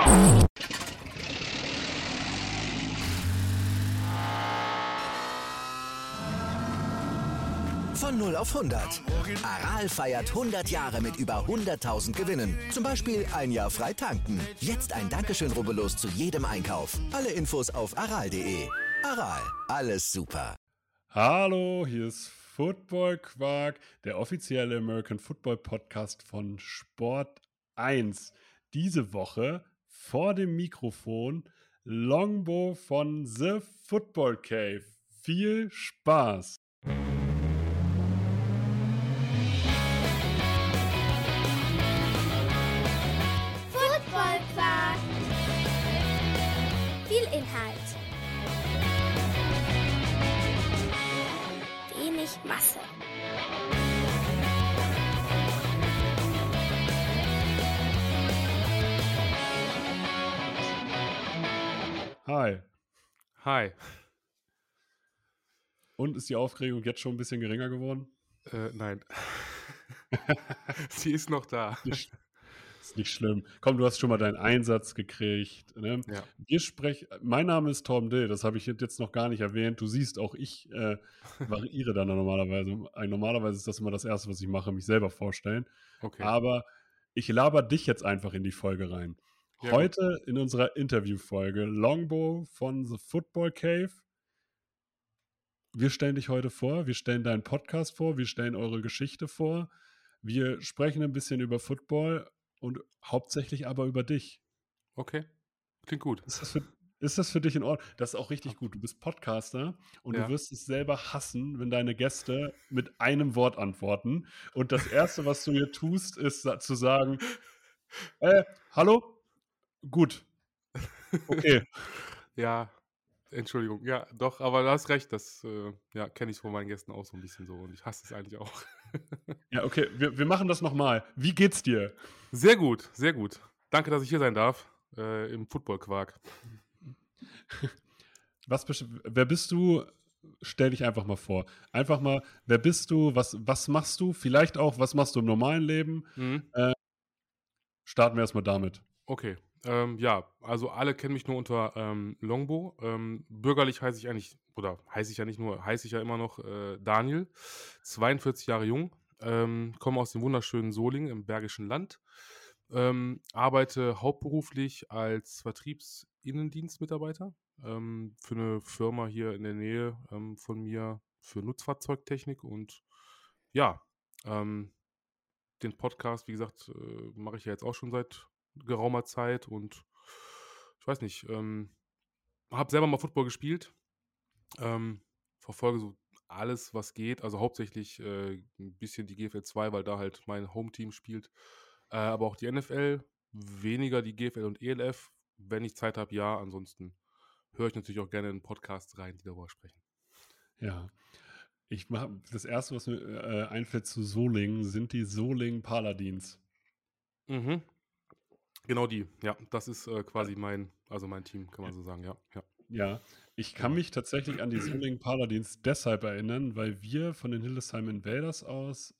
Von 0 auf 100. Aral feiert 100 Jahre mit über 100.000 Gewinnen. Zum Beispiel ein Jahr frei tanken. Jetzt ein Dankeschön, rubbellos zu jedem Einkauf. Alle Infos auf aral.de. Aral, alles super. Hallo, hier ist Football Quark, der offizielle American Football Podcast von Sport 1. Diese Woche vor dem Mikrofon Longbow von The Football Cave. Viel Spaß! Football Quark. Viel Inhalt. Wenig Masse. Hi. Hi. Und ist die Aufregung jetzt schon ein bisschen geringer geworden? Nein. Sie ist noch da. Ist nicht schlimm. Komm, du hast schon mal deinen Einsatz gekriegt. Ne? Ja. Mein Name ist Tom Dill, das habe ich jetzt noch gar nicht erwähnt. Du siehst, auch ich variiere dann normalerweise. Normalerweise ist das immer das Erste, was ich mache, mich selber vorstellen. Okay. Aber ich laber dich jetzt einfach in die Folge rein. Ja, Heute in unserer Interviewfolge Longbow von The Football Cave. Wir stellen dich heute vor, wir stellen deinen Podcast vor, wir stellen eure Geschichte vor. Wir sprechen ein bisschen über Football und hauptsächlich aber über dich. Okay. Klingt gut. Ist das für dich in Ordnung? Das ist auch richtig gut. Du bist Podcaster und Ja. du wirst es selber hassen, wenn deine Gäste mit einem Wort antworten. Und das Erste, was du hier tust, ist zu sagen, hallo? Gut. Okay. Ja, Entschuldigung. Ja, doch, aber du hast recht. Das kenne ich von meinen Gästen auch so ein bisschen so. Und ich hasse es eigentlich auch. Ja, okay. Wir machen das nochmal. Wie geht's dir? Sehr gut, sehr gut. Danke, dass ich hier sein darf. Im Football-Quark. Wer bist du? Stell dich einfach mal vor. Einfach mal, wer bist du? Was machst du? Vielleicht auch, was machst du im normalen Leben? Mhm. Starten wir erstmal damit. Okay. Also alle kennen mich nur unter Longbow. Bürgerlich heiße ich ja immer noch Daniel, 42 Jahre jung, komme aus dem wunderschönen Solingen im Bergischen Land, arbeite hauptberuflich als Vertriebsinnendienstmitarbeiter für eine Firma hier in der Nähe von mir für Nutzfahrzeugtechnik und ja, den Podcast, wie gesagt, mache ich ja jetzt auch schon seit geraumer Zeit und ich weiß nicht, habe selber mal Football gespielt, verfolge so alles, was geht, also hauptsächlich ein bisschen die GFL 2, weil da halt mein Home-Team spielt, aber auch die NFL, weniger die GFL und ELF, wenn ich Zeit habe, ja, ansonsten höre ich natürlich auch gerne in Podcasts rein, die darüber sprechen. Ja. Das Erste, was mir einfällt zu Solingen, sind die Solingen Paladins. Mhm. Genau die, ja, das ist quasi mein Team, kann man so sagen, ja. Ja, ich kann mich tatsächlich an die Solingen Paladins deshalb erinnern, weil wir von den Hildesheim Invaders aus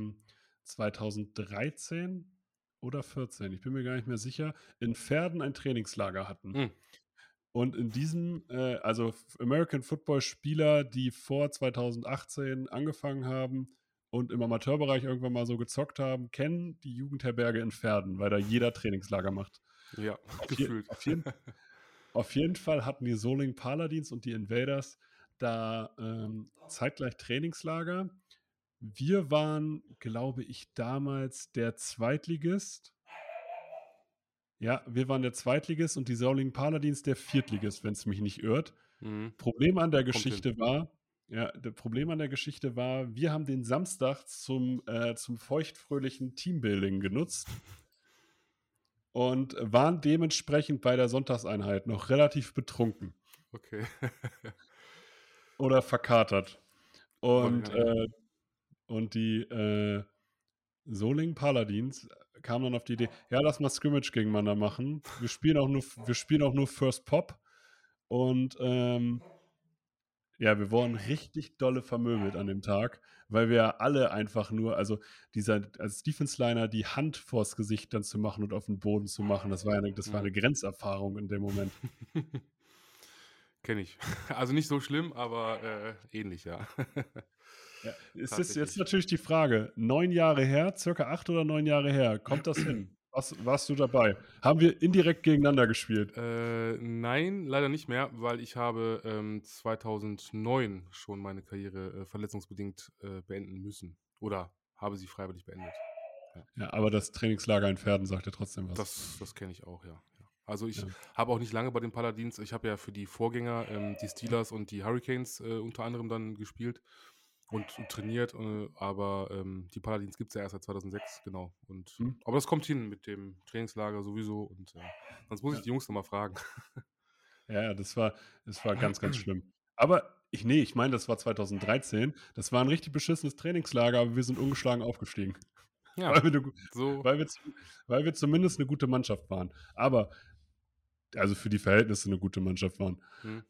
2013 oder 14, ich bin mir gar nicht mehr sicher, in Verden ein Trainingslager hatten. Mhm. Und in diesem, also American Football Spieler, die vor 2018 angefangen haben und im Amateurbereich irgendwann mal so gezockt haben, kennen die Jugendherberge in Verden, weil da jeder Trainingslager macht. Ja, gefühlt. Auf jeden Fall hatten die Solingen Paladins und die Invaders da zeitgleich Trainingslager. Wir waren, glaube ich, damals der Zweitligist. Ja, wir waren der Zweitligist und die Solingen Paladins der Viertligist, wenn es mich nicht irrt. Mhm. Problem an der Kommt Geschichte war, wir haben den Samstag zum feuchtfröhlichen Teambuilding genutzt und waren dementsprechend bei der Sonntagseinheit noch relativ betrunken Okay. oder verkatert. Und, Ja. und die Solingen Paladins kamen dann auf die Idee, ja, lass mal Scrimmage gegeneinander machen. Wir spielen auch nur First Pop. Und Ja, wir wurden richtig dolle vermöbelt an dem Tag, weil wir alle einfach nur, also dieser als Defense-Liner die Hand vors Gesicht dann zu machen und auf den Boden zu machen, das war eine Grenzerfahrung in dem Moment. Kenne ich. Also nicht so schlimm, aber ähnlich, ja. Ja, es ist jetzt Tatsächlich. natürlich die Frage, 9 Jahre her, circa 8 oder 9 Jahre her, kommt das hin? Warst du dabei? Haben wir indirekt gegeneinander gespielt? Nein, leider nicht mehr, weil ich habe 2009 schon meine Karriere verletzungsbedingt beenden müssen. Oder habe sie freiwillig beendet. Ja, aber das Trainingslager in Verden sagt ja trotzdem was. Das kenne ich auch, ja. Also ich Ja. habe auch nicht lange bei den Paladins. Ich habe ja für die Vorgänger, die Steelers und die Hurricanes unter anderem dann gespielt und trainiert. Aber die Paladins gibt es ja erst seit 2006, genau. Aber das kommt hin mit dem Trainingslager sowieso. Und sonst muss ich die Jungs nochmal fragen. Ja, das war ganz, ganz schlimm. Aber ich meine, das war 2013. Das war ein richtig beschissenes Trainingslager, aber wir sind ungeschlagen aufgestiegen. Ja, so. Weil wir zumindest eine gute Mannschaft waren. Aber, also für die Verhältnisse eine gute Mannschaft waren.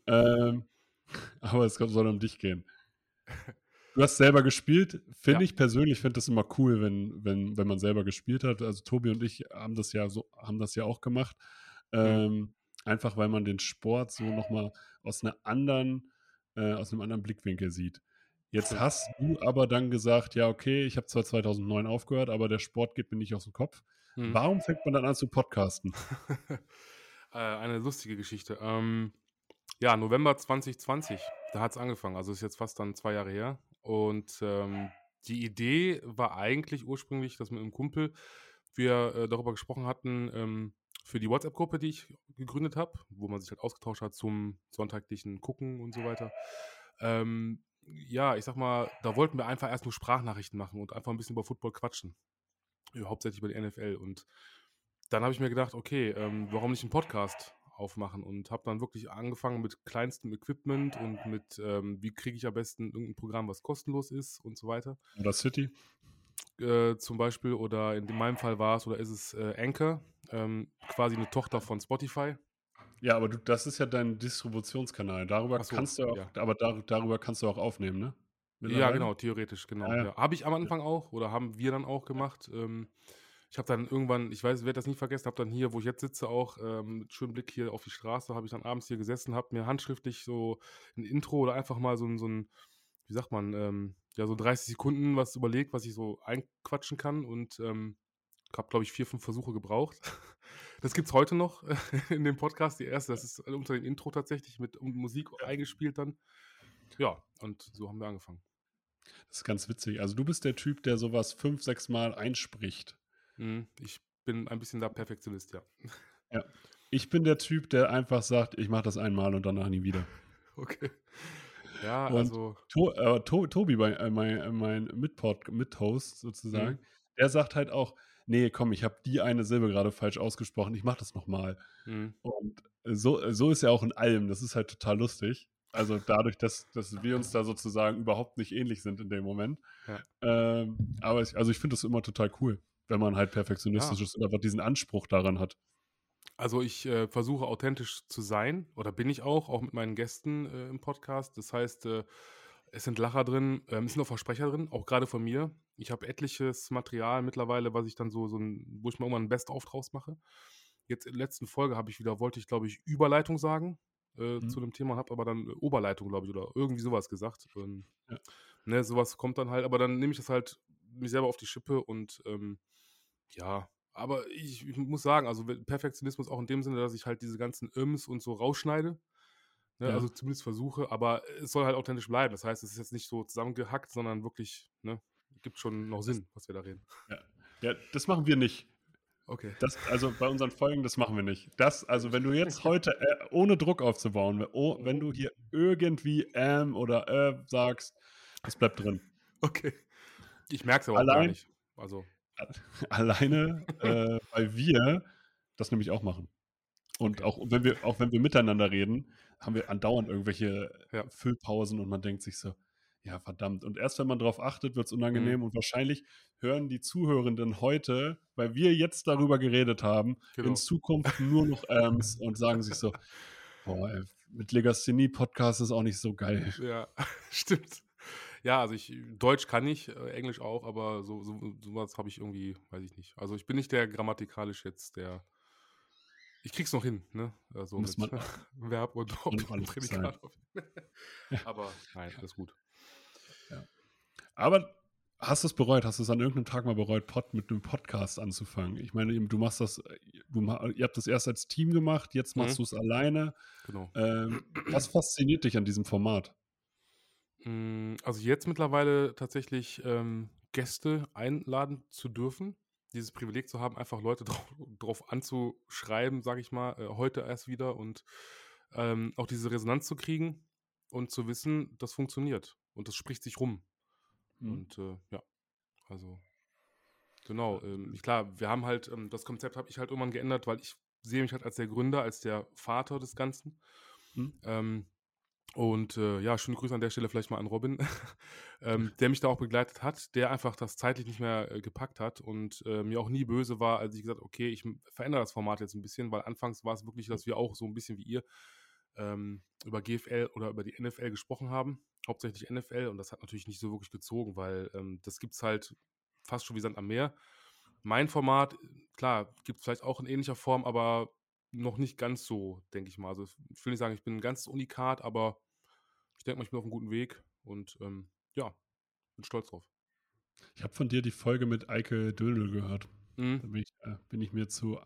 Aber es soll um dich gehen. Du hast selber gespielt. Ich persönlich finde das immer cool, wenn man selber gespielt hat. Also Tobi und ich haben das ja auch gemacht. Einfach weil man den Sport so nochmal aus einem anderen Blickwinkel sieht. Jetzt hast du aber dann gesagt, ja, okay, ich habe zwar 2009 aufgehört, aber der Sport geht mir nicht aus dem Kopf. Warum fängt man dann an zu podcasten? Eine lustige Geschichte. Ja, November 2020, da hat es angefangen. Also ist jetzt fast dann 2 Jahre her. Und die Idee war eigentlich ursprünglich, dass mit einem Kumpel wir darüber gesprochen hatten, für die WhatsApp-Gruppe, die ich gegründet habe, wo man sich halt ausgetauscht hat zum sonntaglichen Gucken und so weiter. Ja, ich sag mal, da wollten wir einfach erst nur Sprachnachrichten machen und einfach ein bisschen über Football quatschen. Hauptsächlich über die NFL. Und dann habe ich mir gedacht, okay, warum nicht einen Podcast aufmachen? Und habe dann wirklich angefangen mit kleinstem Equipment und mit, wie kriege ich am besten irgendein Programm, was kostenlos ist und so weiter. Oder City? Zum Beispiel, oder in meinem Fall war es, oder ist es Anchor, quasi eine Tochter von Spotify. Ja, aber das ist ja dein Distributionskanal. Darüber Ach so, kannst du auch, ja. aber darüber kannst du auch aufnehmen, ne? Ja, Mittlerweile? genau, theoretisch, genau. Ja, ja. Ja. Habe ich am Anfang auch, oder haben wir dann auch gemacht. Ich habe dann irgendwann, ich weiß, ich werde das nie vergessen, habe dann hier, wo ich jetzt sitze, auch mit schönem Blick hier auf die Straße, habe ich dann abends hier gesessen, habe mir handschriftlich so ein Intro oder einfach mal so ein wie sagt man, ja, so 30 Sekunden was überlegt, was ich so einquatschen kann, und habe, glaube ich, 4, 5 Versuche gebraucht. Das gibt es heute noch in dem Podcast, die erste, das ist unter dem Intro tatsächlich mit Musik eingespielt dann. Ja, und so haben wir angefangen. Das ist ganz witzig. Also du bist der Typ, der sowas 5, 6 Mal einspricht. Ich bin ein bisschen der Perfektionist, ja. Ja. Ich bin der Typ, der einfach sagt, ich mache das einmal und danach nie wieder. Okay. Ja, und also. Tobi, mein Mithost sozusagen, der sagt halt auch, nee, komm, ich habe die eine Silbe gerade falsch ausgesprochen, ich mache das nochmal. Und so ist er auch in allem, das ist halt total lustig. Also dadurch, dass wir uns da sozusagen überhaupt nicht ähnlich sind in dem Moment. Ja. Aber ich finde das immer total cool, wenn man halt perfektionistisch ist und einfach diesen Anspruch daran hat. Also ich versuche authentisch zu sein, oder bin ich auch mit meinen Gästen im Podcast. Das heißt, es sind Lacher drin, es sind auch Versprecher drin, auch gerade von mir. Ich habe etliches Material mittlerweile, was ich dann wo ich mal irgendwann ein Best-of draus mache. Jetzt in der letzten Folge wollte ich, glaube ich, Überleitung sagen zu dem Thema, habe aber dann Oberleitung, glaube ich, oder irgendwie sowas gesagt. Ne, sowas kommt dann halt, aber dann nehme ich das halt mich selber auf die Schippe und ja, aber ich muss sagen, also Perfektionismus auch in dem Sinne, dass ich halt diese ganzen Irms und so rausschneide. Ne, Ja. also zumindest versuche, aber es soll halt authentisch bleiben. Das heißt, es ist jetzt nicht so zusammengehackt, sondern wirklich, ne, gibt schon noch Sinn, was wir da reden. Ja, das machen wir nicht. Okay. Also bei unseren Folgen, das machen wir nicht. Also wenn du jetzt heute, ohne Druck aufzubauen, wenn du hier irgendwie oder sagst, das bleibt drin. Okay. Ich merke es aber auch gar nicht. Also. Alleine, weil wir das nämlich auch machen. Und auch wenn wir miteinander reden, haben wir andauernd irgendwelche Füllpausen und man denkt sich so, ja verdammt. Und erst wenn man darauf achtet, wird es unangenehm und wahrscheinlich hören die Zuhörenden heute, weil wir jetzt darüber geredet haben, in Zukunft nur noch und sagen sich so, boah, ey, mit Legasthenie-Podcast ist auch nicht so geil. Ja, stimmt. Ja, also Deutsch kann ich, Englisch auch, aber sowas habe ich irgendwie, weiß ich nicht. Also ich bin nicht der grammatikalisch jetzt ich krieg's noch hin, ne? Also Muss mit man Verb und und Objekt und alles sein. Prädikat. Aber nein, alles gut. Ja. Aber hast du es bereut? Hast du es an irgendeinem Tag mal bereut, mit einem Podcast anzufangen? Ich meine, du machst das, ihr habt das erst als Team gemacht, jetzt machst du es alleine. Genau. Was fasziniert dich an diesem Format? Also jetzt mittlerweile tatsächlich Gäste einladen zu dürfen. Dieses Privileg zu haben, einfach Leute drauf anzuschreiben, sage ich mal, heute erst wieder und auch diese Resonanz zu kriegen und zu wissen, das funktioniert und das spricht sich rum. Und ja, also genau. Klar, wir haben halt, das Konzept habe ich halt irgendwann geändert, weil ich sehe mich halt als der Gründer, als der Vater des Ganzen. Und ja, schöne Grüße an der Stelle vielleicht mal an Robin, der mich da auch begleitet hat, der einfach das zeitlich nicht mehr gepackt hat und mir auch nie böse war, als ich gesagt habe, okay, ich verändere das Format jetzt ein bisschen, weil anfangs war es wirklich, dass wir auch so ein bisschen wie ihr über GFL oder über die NFL gesprochen haben, hauptsächlich NFL, und das hat natürlich nicht so wirklich gezogen, weil das gibt es halt fast schon wie Sand am Meer. Mein Format, klar, gibt es vielleicht auch in ähnlicher Form, aber noch nicht ganz so, denke ich mal. Also ich will nicht sagen, ich bin ein ganz Unikat, aber ich denke mal, ich bin auf einem guten Weg und ja, bin stolz drauf. Ich habe von dir die Folge mit Eike Dödel gehört. Da bin ich mir zu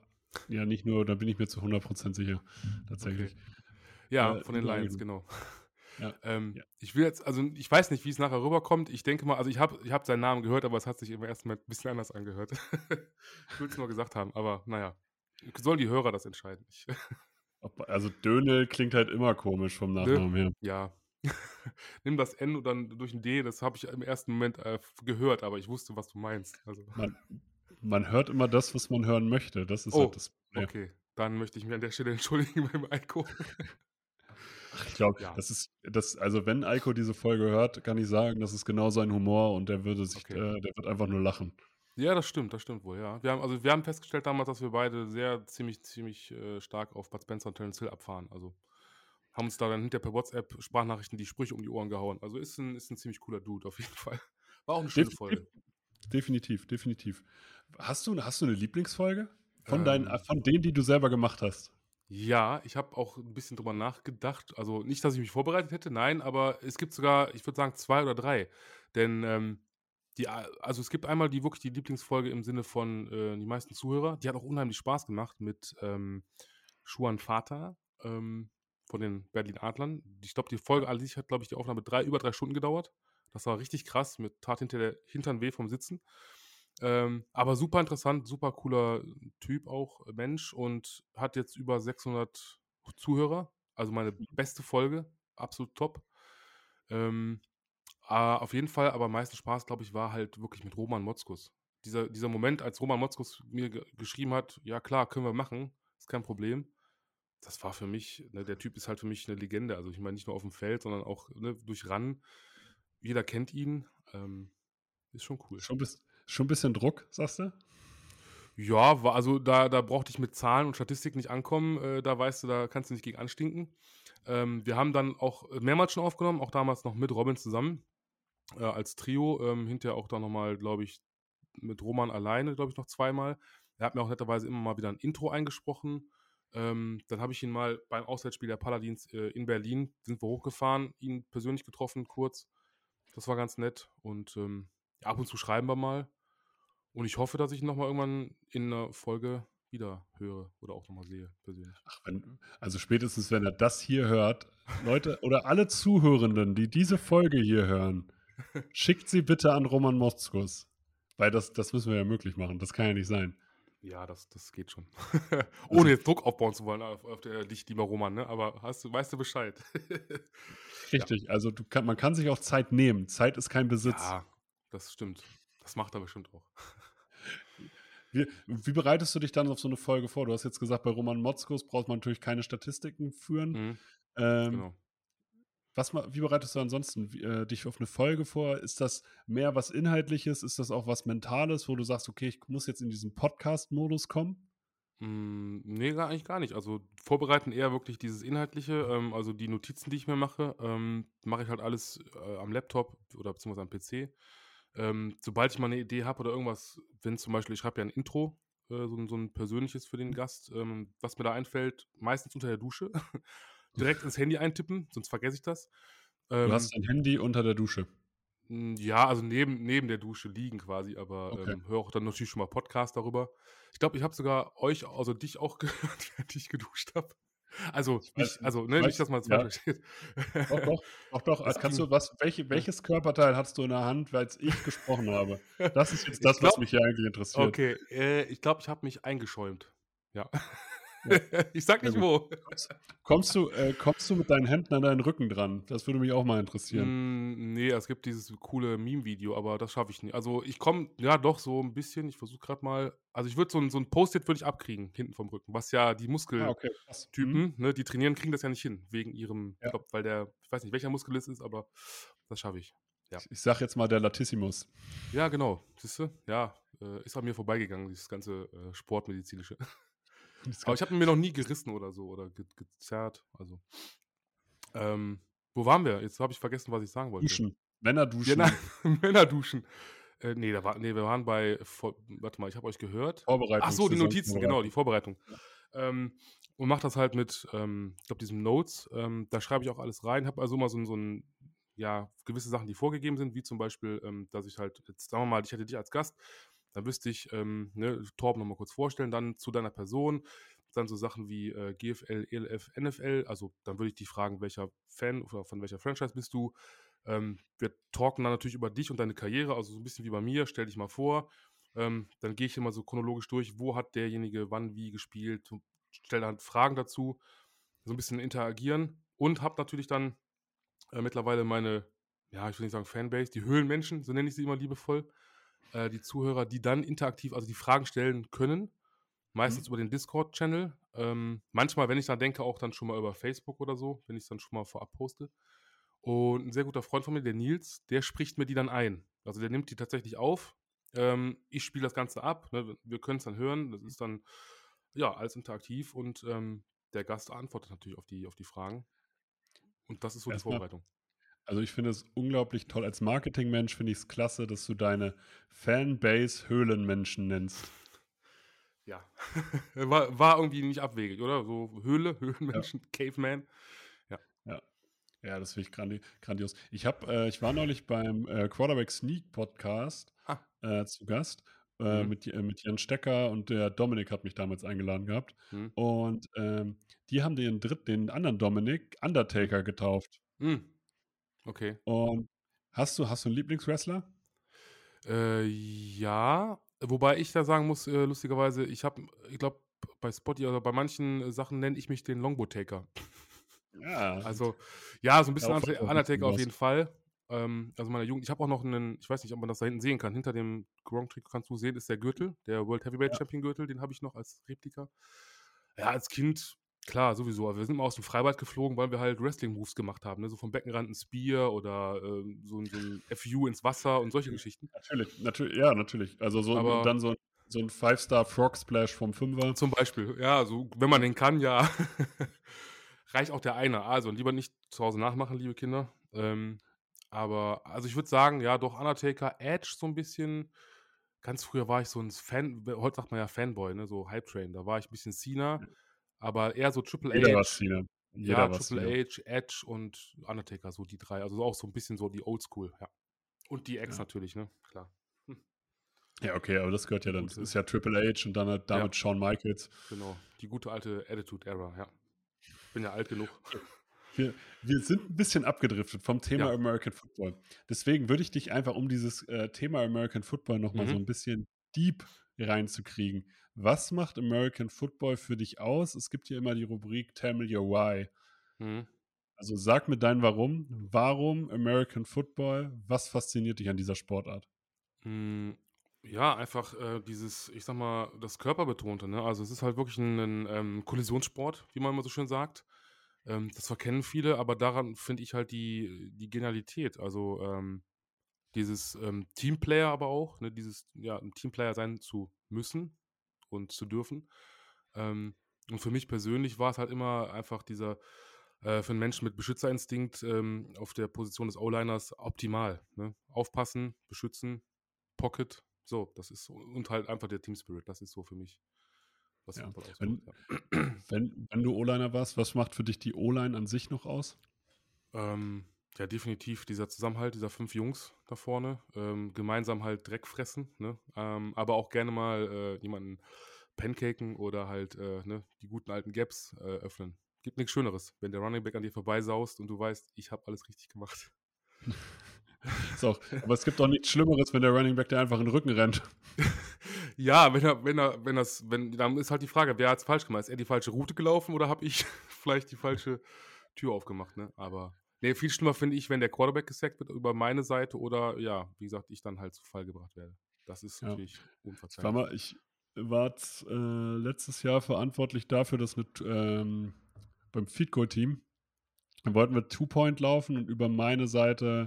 100% sicher, tatsächlich. Okay. Ja, von den Lions, genau. Ja. Ich will jetzt, also ich weiß nicht, wie es nachher rüberkommt. Ich denke mal, also ich hab seinen Namen gehört, aber es hat sich im ersten Moment ein bisschen anders angehört. Ich will es nur gesagt haben, aber naja, sollen die Hörer das entscheiden. Also Dönel klingt halt immer komisch vom Nachnamen her. Ja. Nimm das N und dann durch ein D, das habe ich im ersten Moment gehört, aber ich wusste, was du meinst. Also. Man hört immer das, was man hören möchte. Das ist halt das Problem. Okay, dann möchte ich mich an der Stelle entschuldigen beim Eiko. Ich glaube, also wenn Eiko diese Folge hört, kann ich sagen, das ist genau sein Humor und der wird einfach nur lachen. Ja, das stimmt wohl, ja. Wir haben festgestellt damals, dass wir beide ziemlich stark auf Bud Spencer und Terence Hill abfahren. Also haben uns da dann hinterher per WhatsApp Sprachnachrichten die Sprüche um die Ohren gehauen. Also ist ein ziemlich cooler Dude auf jeden Fall. War auch eine schöne Folge. Definitiv. Hast du eine Lieblingsfolge? Von denen, die du selber gemacht hast? Ja, ich habe auch ein bisschen drüber nachgedacht. Also nicht, dass ich mich vorbereitet hätte, nein, aber es gibt sogar, ich würde sagen, 2 oder 3. Denn also es gibt einmal wirklich die Lieblingsfolge im Sinne von die meisten Zuhörer. Die hat auch unheimlich Spaß gemacht mit Schuan Fata von den Berlin Adlern. Ich glaube, die Folge an sich hat, glaube ich, die Aufnahme über 3 Stunden gedauert. Das war richtig krass, mit tat Hintern weh vom Sitzen. Aber super interessant, super cooler Typ auch, Mensch, und hat jetzt über 600 Zuhörer. Also meine beste Folge, absolut top. Auf jeden Fall, aber am meisten Spaß, glaube ich, war halt wirklich mit Roman Motzkus. Dieser Moment, als Roman Motzkus mir geschrieben hat, ja klar, können wir machen, ist kein Problem. Das war für mich, ne, der Typ ist halt für mich eine Legende. Also ich meine nicht nur auf dem Feld, sondern auch durch RAN. Jeder kennt ihn. Ist schon cool. Schon ein bisschen Druck, sagst du? Ja, also da brauchte ich mit Zahlen und Statistiken nicht ankommen. Da weißt du, da kannst du nicht gegen anstinken. Wir haben dann auch mehrmals schon aufgenommen, auch damals noch mit Robin zusammen als Trio. Hinterher auch dann nochmal, glaube ich, mit Roman alleine, glaube ich, noch 2-mal. Er hat mir auch netterweise immer mal wieder ein Intro eingesprochen. Dann habe ich ihn mal beim Auswärtsspiel der Paladins in Berlin, sind wir hochgefahren, ihn persönlich getroffen, kurz. Das war ganz nett. Und ab und zu schreiben wir mal. Und ich hoffe, dass ich ihn nochmal irgendwann in einer Folge wieder höre oder auch nochmal sehe, persönlich. Also spätestens, wenn er das hier hört, Leute oder alle Zuhörenden, die diese Folge hier hören, schickt sie bitte an Roman Motzkus. Weil das müssen wir ja möglich machen. Das kann ja nicht sein. Ja, das geht schon. Ohne jetzt Druck aufbauen zu wollen auf dich, lieber Roman, ne? Aber weißt du Bescheid. Richtig, also man kann sich auch Zeit nehmen. Zeit ist kein Besitz. Ja, das stimmt. Das macht er bestimmt auch. Wie bereitest du dich dann auf so eine Folge vor? Du hast jetzt gesagt, bei Roman Motzkus braucht man natürlich keine Statistiken führen. Genau. Wie bereitest du ansonsten dich auf eine Folge vor? Ist das mehr was Inhaltliches? Ist das auch was Mentales, wo du sagst, okay, ich muss jetzt in diesen Podcast-Modus kommen? Ne, eigentlich gar nicht. Also, vorbereiten eher wirklich dieses Inhaltliche, also die Notizen, die ich mir mache ich halt alles, am Laptop oder beziehungsweise am PC. Sobald ich mal 'ne Idee habe oder irgendwas, wenn zum Beispiel ich schreibe ja 'n Intro, so 'n persönliches für den Gast, was mir da einfällt, meistens unter der Dusche, direkt ins Handy eintippen, sonst vergesse ich das. Du hast Ähm dein Handy unter der Dusche. Ja, also neben der Dusche liegen quasi, aber, Okay. höre auch dann natürlich schon mal Podcast darüber. Ich glaube, ich habe sogar euch also dich auch gehört, während ich geduscht habe. Also, Ich weiß nicht nicht. also, Ich ne, nicht, weiß dass man's falsch ja. versteht. Doch, doch. Doch, doch. Das Kannst ging du was ja. welches Körperteil hattest du in der Hand, als ich gesprochen habe? Das ist jetzt Ich das, was glaube mich hier eigentlich interessiert. okay, ich glaube, ich habe mich eingeschäumt. Ja. Ja, Ich sage sehr nicht gut. wo. Kommst du mit deinen Händen an deinen Rücken dran? Das würde mich auch mal interessieren. Ne, es gibt dieses coole Meme-Video, aber das schaffe ich nie. Also, ich komme ja doch so 'n bisschen ich versuche grad mal also, ich würde so 'n Post-it würde ich abkriegen hinten vom Rücken, was ja die Ah, okay, krass. Muskeltypen, ne, die trainieren, kriegen das ja nicht hin, wegen ihrem ich Ja. glaube, weil der ich weiß nicht, welcher Muskel es ist, aber das schaffe ich. Ja. Ich sage jetzt mal der Latissimus. Ja, genau. Siehst du? Ja, ist an mir vorbeigegangen, dieses ganze, Sportmedizinische. Das Aber kann ich habe ihn mir noch nie gerissen oder so oder gezerrt, also ähm, wo waren wir? Jetzt habe ich vergessen, was ich sagen wollte. Duschen. Männer Ja, nein, duschen. Männerduschen. Ne, wir waren bei warte mal, ich habe euch gehört. Ach Vorbereitung, so, die Notizen, genau, die Saisonvorbereitung. Vorbereitung. Und mache das halt mit, ich glaube, diesem Notes. Da schreibe ich auch alles rein, habe also immer so 'n ja, gewisse Sachen, die vorgegeben sind, wie zum Beispiel, dass ich halt jetzt sagen wir mal, ich hätte dich als Gast, dann wüsste ich, ne, Torben noch mal kurz vorstellen, dann zu deiner Person, dann so Sachen wie, GFL, ELF, NFL. Also, dann würde ich dich fragen, welcher Fan oder von welcher Franchise bist du? Wir talken dann natürlich über dich und deine Karriere, also so ein bisschen wie bei mir. Stell dich mal vor. Dann gehe ich immer so chronologisch durch, wo hat derjenige wann wie gespielt, stelle dann Fragen dazu, so ein bisschen interagieren und habe natürlich dann, mittlerweile meine, ja, ich will nicht sagen Fanbase, die Höhlenmenschen, so nenne ich sie immer liebevoll, die Zuhörer, die dann interaktiv also die Fragen stellen können, meistens Mhm. über den Discord-Channel. Manchmal, wenn ich dran denke, auch dann schon mal über Facebook oder so, wenn ich's dann schon mal vorab poste. Und 'n sehr guter Freund von mir, der Nils, der spricht mir die dann ein. Also, der nimmt die tatsächlich auf. Ich spiele das Ganze ab, ne? Wir können's dann hören. Das ist dann, ja, alles interaktiv und, der Gast antwortet natürlich auf die Fragen. Und das ist so die Erst Vorbereitung. Also, ich finde es unglaublich toll. Als Marketingmensch finde ich es klasse, dass du deine Fanbase Höhlenmenschen nennst. Ja. War irgendwie nicht abwegig, oder? So Höhle, Ja, Höhlenmenschen, Caveman. Ja. ja. Ja, das finde ich grandios. Ich war neulich beim, Quarterback Sneak Podcast, Ah. zu Gast, Mhm. mit Jan Stecker, und der Dominik hat mich damals eingeladen gehabt. Mhm. Und, die haben den anderen Dominik Mhm. Undertaker getauft. Hm. Okay. Und hast du 'n Lieblingswrestler? Ja, wobei ich da sagen muss, lustigerweise, ich glaube, bei Spotify oder bei manchen Sachen nenne ich mich den Longbow Taker. Ja, Also, ja, so 'n bisschen darauf wollte ich auch 'n bisschen Undertaker auf hinaus. jeden Fall. Also, meiner Jugend ich habe auch noch 'nen ich weiß nicht, ob man das da hinten sehen kann. Hinter dem Gronk-Trikot kannst du sehen, ist der Gürtel, der World Heavyweight Ja, Champion Gürtel, den habe ich noch als Replika. Ja, als Kind, klar, sowieso. Aber wir sind immer aus'm Freibad geflogen, weil wir halt Wrestling-Moves gemacht haben, ne? So vom Beckenrand 'n Spear oder, so 'n FU ins Wasser und solche Geschichten. ja, natürlich. Also, Aber so 'n Five-Star Frog Splash vom Fünfer. zum Beispiel, ja, so wenn man Ja, den kann, ja. Reicht auch der eine. Also, lieber nicht zu Hause nachmachen, liebe Kinder. Aber also, ich würde sagen, ja, doch Undertaker, Edge so 'n bisschen. Ganz früher war ich so 'n heute sagt man ja Fanboy, ne, so Hype Train. Da war ich bisschen Cena, aber eher so Triple jeder war H. Cena. Ja, Jeder war Triple Cena. H, Edge und Undertaker, so die 3. Also, auch so 'n bisschen so die Oldschool, ja. Und die Ex Ja. natürlich, ne, klar. Hm, Ja, okay, aber das gehört ja die dann, das ist gute ja Triple H und dann halt ja, damit Shawn Michaels. genau. Die gute alte Attitude Era, ja. Bin ja alt genug. Wir sind 'n bisschen abgedriftet vom Thema Ja. American Football. Deswegen würde ich dich einfach, um dieses, Thema American Football noch mal so Mhm. 'n bisschen deep reinzukriegen. Was macht American Football für dich aus? Es gibt hier immer die Rubrik „Tell me your why". Mhm. Also, sag mir dein Warum. Warum American Football? Was fasziniert dich an dieser Sportart? Hm, ja, einfach, dieses, ich sage mal, das Körperbetonte, ne? Also, es ist halt wirklich ein Kollisionssport, wie man immer so schön sagt. Das verkennen viele, aber daran finde ich halt die Genialität. Also, dieses, Teamplayer aber auch, ne, dieses ja, 'n Teamplayer sein zu müssen und zu dürfen. Und für mich persönlich war es halt immer einfach dieser, für einen Menschen mit Beschützerinstinkt auf der Position des O-Liners optimal. Ne? Aufpassen, beschützen, Pocket, so, das ist so. Und halt einfach der Team Spirit, das ist so für mich, was Ja. Football ausmacht. Wenn du O-Liner warst, was macht für dich die O-Line an sich noch aus? Ja, definitiv dieser Zusammenhalt dieser 5 Jungs da vorne. Gemeinsam halt Dreck fressen, ne? Aber auch gerne mal jemanden pancaken oder halt ne, die guten alten Gaps öffnen. Gibt nichts Schöneres, wenn der Running Back an dir vorbeisaust und du weißt, ich habe alles richtig gemacht. Aber es gibt auch nichts Schlimmeres, wenn der Running Back dir einfach in den Rücken rennt. Ja, dann ist halt die Frage, wer hat es falsch gemacht? Ist er die falsche Route gelaufen oder habe ich vielleicht die falsche Tür aufgemacht, ne? Aber nee, viel schlimmer finde ich, wenn der Quarterback gesackt wird über meine Seite oder ja, wie gesagt, ich dann halt zu Fall gebracht werde. Das ist natürlich unverzeihlich. Ich war letztes Jahr verantwortlich dafür, dass beim Feed Goal Team wollten wir Two-Point laufen und über meine Seite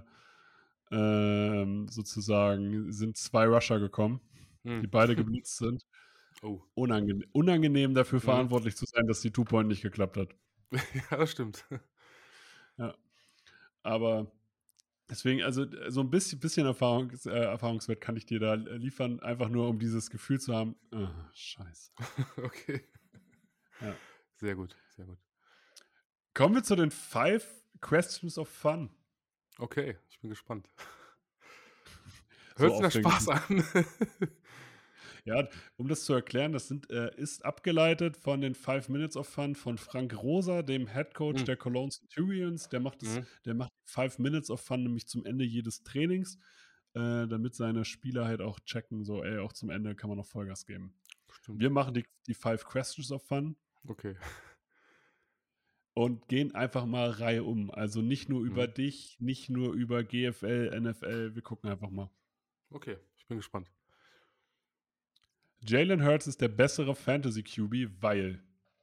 sozusagen sind 2 Rusher gekommen, die beide geblitzt sind. Oh. Unangenehm dafür verantwortlich zu sein, dass die Two-Point nicht geklappt hat. Ja, das stimmt. Ja. Aber deswegen, also so ein bisschen Erfahrungswert kann ich dir da liefern, einfach nur um dieses Gefühl zu haben, scheiße. Okay. Ja. Sehr gut, sehr gut. Kommen wir zu den 5 Questions of Fun. Okay, ich bin gespannt. So Hört sich nach Spaß an. Ja, um das zu erklären, das ist abgeleitet von den 5 Minutes of Fun von Frank Rosa, dem Head Coach der Cologne Centurions. Der macht 5 Minutes of Fun nämlich zum Ende jedes Trainings, damit seine Spieler halt auch checken, so, auch zum Ende kann man noch Vollgas geben. Stimmt. Wir machen die 5 Questions of Fun. Okay. Und gehen einfach mal Reihe um. Also nicht nur über dich, nicht nur über GFL, NFL, wir gucken einfach mal. Okay, ich bin gespannt. Jalen Hurts ist der bessere Fantasy-QB, weil.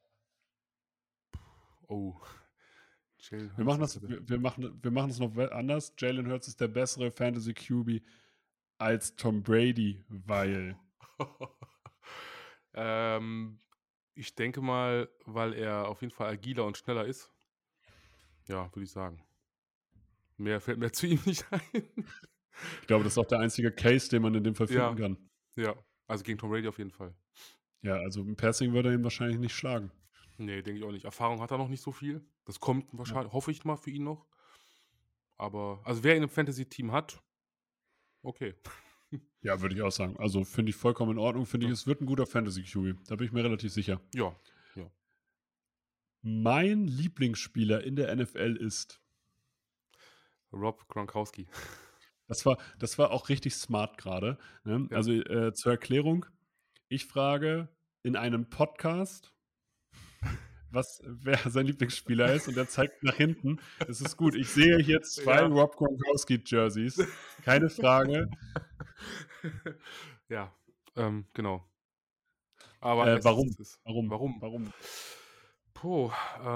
Oh. Wir machen das noch anders. Jalen Hurts ist der bessere Fantasy-QB als Tom Brady, weil. Ich denke mal, weil er auf jeden Fall agiler und schneller ist. Ja, würde ich sagen. Mehr fällt mir zu ihm nicht ein. Ich glaube, das ist auch der einzige Case, den man in dem Fall finden kann. Ja, also gegen Tom Brady auf jeden Fall. Ja, also im Passing würde er ihn wahrscheinlich nicht schlagen. Nee, denke ich auch nicht. Erfahrung hat er noch nicht so viel. Das kommt wahrscheinlich, hoffe ich mal für ihn noch. Aber, also wer ihn im Fantasy-Team hat, okay. Ja, würde ich auch sagen. Also finde ich vollkommen in Ordnung. Finde ich, es wird ein guter Fantasy-QB. Da bin ich mir relativ sicher. Ja. Mein Lieblingsspieler in der NFL ist Rob Gronkowski. Das war auch richtig smart gerade. Ne? Ja. Also zur Erklärung, ich frage in einem Podcast, wer sein Lieblingsspieler ist und er zeigt nach hinten. Das ist gut. Ich sehe hier 2 Rob Gronkowski-Jerseys. Keine Frage. Ja, genau. Aber Warum? Puh,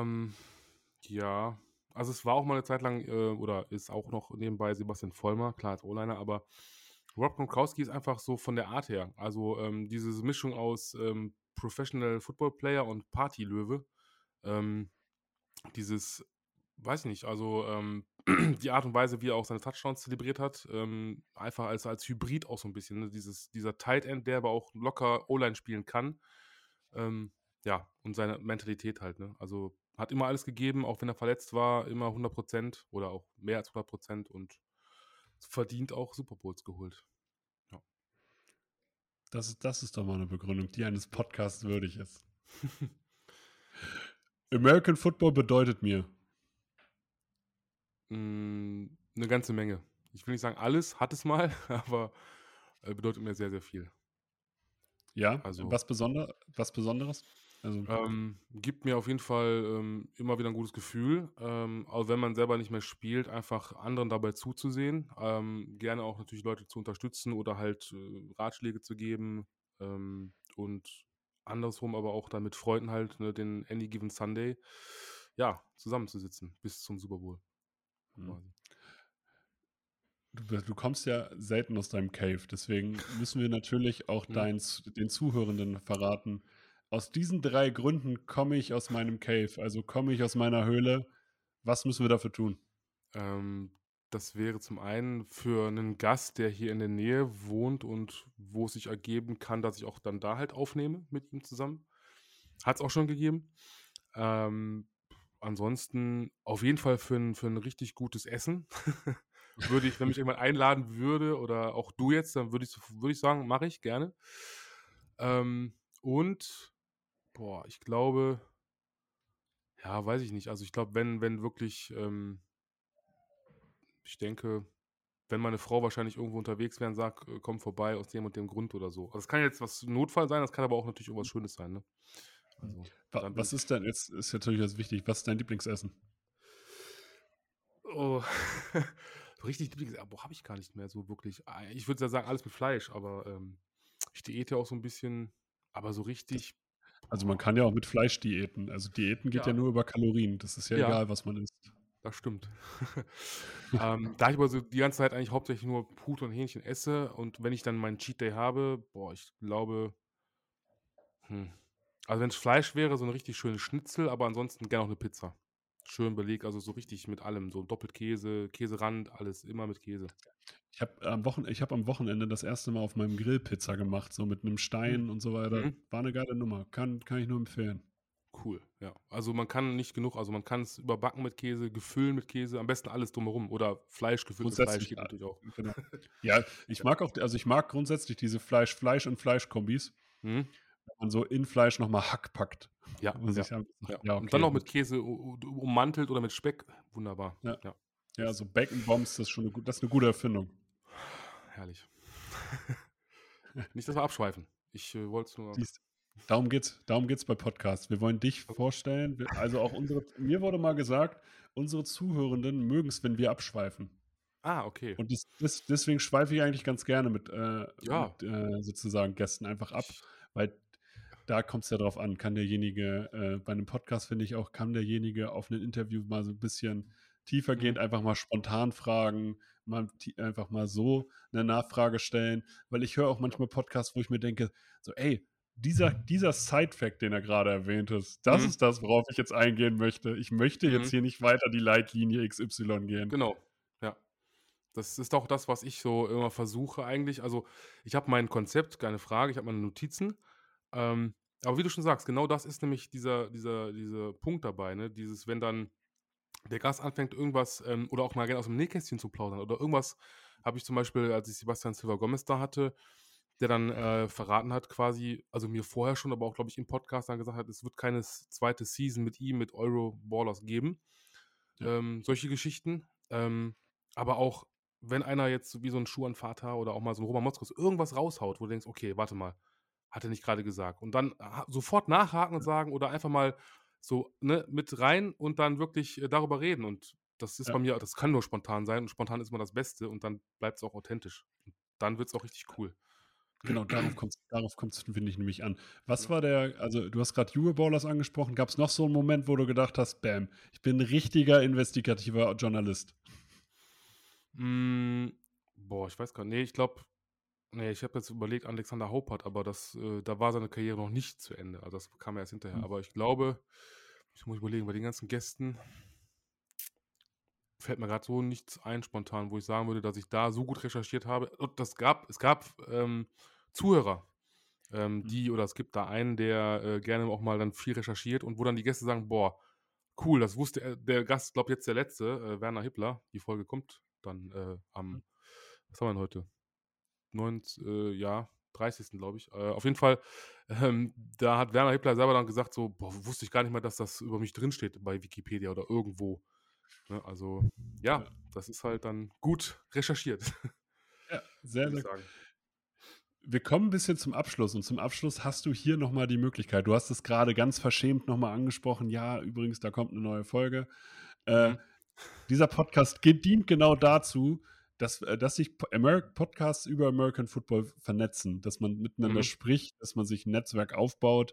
ja. Also es war auch mal eine Zeit lang, oder ist auch noch nebenbei Sebastian Vollmer, klar als O-Liner, aber Rob Gronkowski ist einfach so von der Art her. Also diese Mischung aus Professional Football Player und Partylöwe. Weiß ich nicht, also die Art und Weise, wie er auch seine Touchdowns zelebriert hat, einfach als Hybrid auch so ein bisschen. Ne? Dieser Tight End, der aber auch locker O-Line spielen kann. Ja, und seine Mentalität halt. Ne? Also hat immer alles gegeben, auch wenn er verletzt war, immer 100% oder auch mehr als 100% und verdient auch Super Bowls geholt. Ja. Das ist doch mal eine Begründung, die eines Podcasts würdig ist. American Football bedeutet mir eine ganze Menge. Ich will nicht sagen alles, hat es mal, aber bedeutet mir sehr, sehr viel. Ja, also, was Besonderes? Also, gibt mir auf jeden Fall immer wieder ein gutes Gefühl, auch wenn man selber nicht mehr spielt, einfach anderen dabei zuzusehen, gerne auch natürlich Leute zu unterstützen oder halt Ratschläge zu geben und andersrum aber auch dann mit Freunden halt, ne, den Any Given Sunday, ja, zusammenzusitzen bis zum Super Bowl. Quasi. Du kommst ja selten aus deinem Cave, deswegen müssen wir natürlich auch den Zuhörenden verraten, aus diesen 3 Gründen komme ich aus meinem Cave, also komme ich aus meiner Höhle. Was müssen wir dafür tun? Ähm, Das wäre zum einen für einen Gast, der hier in der Nähe wohnt und wo es sich ergeben kann, dass ich auch dann da halt aufnehme mit ihm zusammen. Hat's auch schon gegeben. Ähm, Ansonsten auf jeden Fall für 'n richtig gutes Essen. Würde ich, wenn mich jemand einladen würde oder auch du jetzt, dann würde ich sagen, mache ich gerne. Und, boah, ich glaube, ja, weiß ich nicht. Also, ich glaube, wenn wirklich, ich denke, wenn meine Frau wahrscheinlich irgendwo unterwegs wäre und sagt: „Komm vorbei aus dem und dem Grund" oder so. Also, das kann jetzt was Notfall sein, das kann aber auch natürlich irgendwas Schönes sein, ne? Also, dann bin Was ich ist denn jetzt ist natürlich jetzt wichtig, was ist dein Lieblingsessen? oh, so richtig Lieblings boah, habe ich gar nicht mehr so wirklich. Ich würde ja sagen, alles mit Fleisch, aber, ich diete ja auch so ein bisschen, aber so richtig, Also, man boah, kann ja auch mit Fleisch diäten. Also, Diäten geht ja ja, nur über Kalorien. Das ist ja ja, egal, was man isst. das stimmt. Da ich aber so die ganze Zeit eigentlich hauptsächlich nur Pute und Hähnchen esse und wenn ich dann meinen Cheat Day habe, boah, ich glaube, hm, also wenn's Fleisch wäre, so 'ne richtig schöne Schnitzel, aber ansonsten gerne auch 'ne Pizza. Schön belegt, also so richtig mit allem, so doppelt Käse, Käserand, alles immer mit Käse. Ich habe am Wochenende das erste Mal auf meinem Grill Pizza gemacht, so mit 'nem Mhm. Stein und so weiter. Mhm. War 'ne geile Nummer. Kann ich nur empfehlen. Cool, ja. Also, man kann nicht genug, also, man kann's überbacken mit Käse, gefüllen mit Käse, am besten alles drumherum oder Fleisch gefüllt mit Fleisch Grundsätzlich, geht natürlich auch. genau. Ja, Ja. ich mag grundsätzlich diese Fleisch und Fleisch-Kombis, Mhm. wenn man so in Fleisch noch mal Hack packt. Ja, Und ja, sich einfach sagt: ja. „Ja, Und dann okay, noch mit gut.“ Käse ummantelt oder mit Speck. Wunderbar. Ja. Ja, Ja, das so Bacon Bombs, das ist 'ne gute Erfindung. herrlich. Nicht, dass wir abschweifen. Ich, wollte es nur. Siehst darum geht's bei Podcasts. Wir wollen dich vorstellen. Also auch mir wurde mal gesagt, unsere Zuhörenden mögen es, wenn wir abschweifen. Okay. Und deswegen schweife ich eigentlich ganz gerne Ja, sozusagen Gästen einfach ab, ich weil da kommt es ja drauf an, kann derjenige, bei einem Podcast finde ich auch, kann derjenige auf ein Interview mal so ein bisschen mhm, tiefergehend einfach mal spontan fragen, einfach mal so eine Nachfrage stellen, weil ich höre auch ja. manchmal Podcasts, wo ich mir denke, so, ey, dieser Side-Fact, den er gerade erwähnt hat, das Mhm, ist das, worauf ich jetzt eingehen möchte. Ich möchte jetzt mhm, hier nicht weiter die Leitlinie XY gehen. genau. Ja. Das ist auch das, was ich so immer versuche eigentlich. Also, ich habe mein Konzept, keine Frage, ich habe meine Notizen. Ähm, aber wie du schon sagst, genau das ist nämlich dieser Punkt dabei, ne? Dieses, wenn dann der Gast anfängt, irgendwas, oder auch mal gerne aus dem Nähkästchen zu plaudern oder irgendwas, habe ich zum Beispiel, als ich Sebastian Silva Gomez da hatte, der dann, verraten hat quasi, also mir vorher schon, aber auch, glaube ich, im Podcast dann gesagt hat, es wird keine zweite Season mit ihm, mit Euroballers geben. Ja, Solche Geschichten. Aber auch, wenn einer jetzt so wie so 'n Schuhan Vater oder auch mal so 'n Roman Motzkos irgendwas raushaut, wo du denkst: „Okay, warte mal, hat er nicht grade gesagt?" Und dann sofort nachhaken und sagen oder einfach mal so, ne, mit rein und dann wirklich, darüber reden. Und das ist ja. bei mir, das kann nur spontan sein und spontan ist immer das Beste und dann bleibt's auch authentisch. Und dann wird's auch richtig cool. Genau, darauf kommt's, finde ich, nämlich an. Was Ja. war also du hast gerade Ballers angesprochen. Gab es noch so einen Moment, wo du gedacht hast: „Bam, ich bin 'n richtiger investigativer Journalist?“ Hm, boah, ich weiß gar nicht. Ne, ich glaube, ne, ich habe jetzt überlegt, Alexander Haupert, aber da war seine Karriere noch nicht zu Ende. Also, das kam ja erst hinterher. Hm, Aber ich glaube, ich muss überlegen, bei den ganzen Gästen fällt mir grad so nichts ein spontan, wo ich sagen würde, dass ich da so gut recherchiert habe. Und es gab, Zuhörer, hm, die, oder es gibt da einen, der, gerne auch mal dann viel recherchiert und wo dann die Gäste sagen: „Boah, cool, das wusste er", der Gast, glaube jetzt der letzte, Werner Hippler. Die Folge kommt dann, hm. am, was haben wir denn heute? Ja, 30. glaube ich. Auf jeden Fall, da hat Werner Hippler selber dann gesagt so: „Boah, wusste ich gar nicht mehr, dass das über mich drinsteht bei Wikipedia oder irgendwo", ne? Also, ja, Ja, das ist halt dann gut recherchiert, ja, sehr, würde ich sehr sagen. wir kommen 'n bisschen zum Abschluss und zum Abschluss hast du hier noch mal die Möglichkeit. Du hast es gerade ganz verschämt noch mal angesprochen: „Ja, übrigens, da kommt eine neue Folge.“ Äh, Mhm, Dieser Podcast dient genau dazu, dass sich Podcasts über American Football vernetzen, dass man miteinander mhm. spricht, dass man sich ein Netzwerk aufbaut.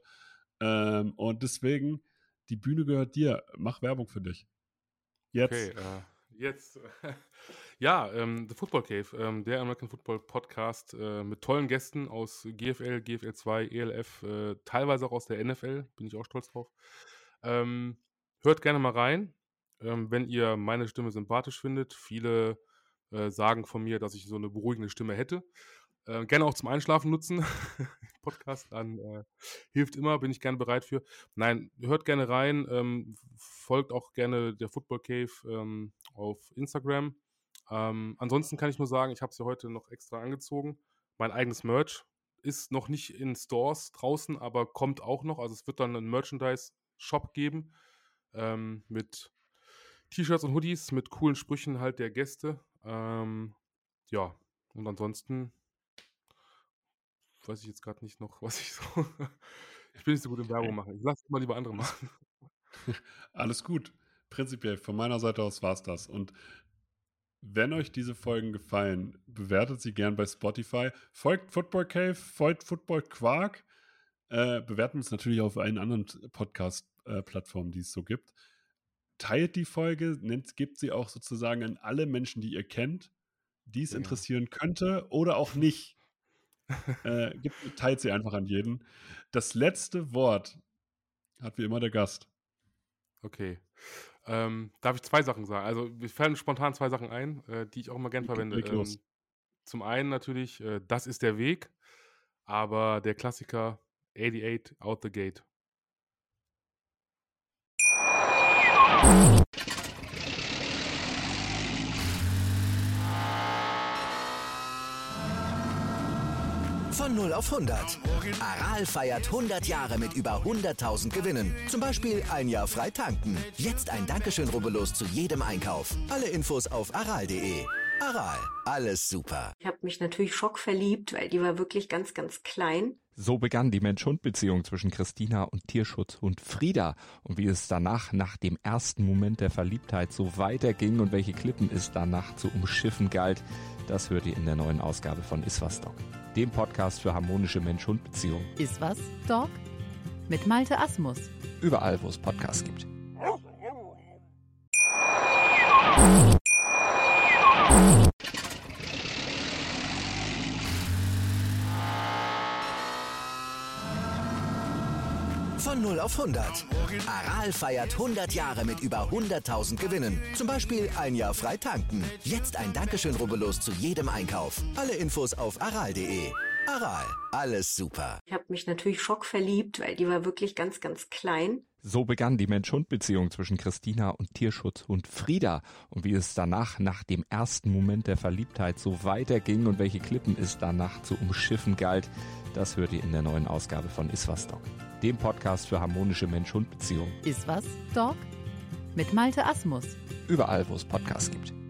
Und deswegen, die Bühne gehört dir. Mach Werbung für dich. Okay, Jetzt. Jetzt. Ja, The Football Cave, der American Football Podcast mit tollen Gästen aus GFL, GFL 2, ELF, teilweise auch aus der NFL, bin ich auch stolz drauf. Hört gerne mal rein, wenn ihr meine Stimme sympathisch findet. Viele sagen von mir, dass ich so eine beruhigende Stimme hätte. Gerne auch zum Einschlafen nutzen. Podcast dann hilft immer, bin ich gerne bereit für. Nein, hört gerne rein, folgt auch gerne der Football Cave auf Instagram. Ansonsten kann ich nur sagen, ich habe es ja heute noch extra angezogen. Mein eigenes Merch ist noch nicht in Stores draußen, aber kommt auch noch. Also es wird dann einen Merchandise-Shop geben mit T-Shirts und Hoodies, mit coolen Sprüchen halt der Gäste. Ja, und ansonsten weiß ich jetzt gerade nicht noch, was ich so... Ich bin nicht so gut im Werbung machen. Ich lasse es mal lieber andere machen. Alles gut. Prinzipiell, von meiner Seite aus war es das. Und wenn euch diese Folgen gefallen, bewertet sie gern bei Spotify. Folgt Football Cave, folgt Football Quark. Bewerten uns natürlich auf allen anderen Podcast-Plattformen, die es so gibt. Teilt die Folge, gebt sie auch sozusagen an alle Menschen, die ihr kennt, die es interessieren könnte oder auch nicht. Teilt sie einfach an jeden. Das letzte Wort hat wie immer der Gast. Okay. Darf ich 2 Sachen sagen? Also, mir fallen spontan 2 Sachen ein, die ich auch immer gern verwende. Leg los. Zum einen natürlich, das ist der Weg, aber der Klassiker 88 out the gate. Von 0 auf 100. Aral feiert 100 Jahre mit über 100.000 Gewinnen. Zum Beispiel ein Jahr frei tanken. Jetzt ein Dankeschön, rubbellos zu jedem Einkauf. Alle Infos auf aral.de. Aral, alles super. Ich habe mich natürlich schockverliebt, weil die war wirklich ganz, ganz klein. So begann die Mensch-Hund-Beziehung zwischen Christina und Tierschutzhund Frieda. Und wie es danach, nach dem ersten Moment der Verliebtheit, so weiterging und welche Klippen es danach zu umschiffen galt, das hört ihr in der neuen Ausgabe von Iswas Dog, dem Podcast für harmonische Mensch-Hund-Beziehungen. Iswas Dog mit Malte Asmus. Überall, wo es Podcasts gibt. Von 0 auf 100. Aral feiert 100 Jahre mit über 100.000 Gewinnen. Zum Beispiel ein Jahr frei tanken. Jetzt ein Dankeschön, rubbellos zu jedem Einkauf. Alle Infos auf aral.de. Aral, alles super. Ich habe mich natürlich schockverliebt, weil die war wirklich ganz, ganz klein. So begann die Mensch-Hund-Beziehung zwischen Christina und Tierschutzhund Frieda. Und wie es danach, nach dem ersten Moment der Verliebtheit, so weiterging und welche Klippen es danach zu umschiffen galt, das hört ihr in der neuen Ausgabe von Iswas Dog, dem Podcast für harmonische Mensch-Hund-Beziehungen. Iswas Dog mit Malte Asmus. Überall, wo es Podcasts gibt.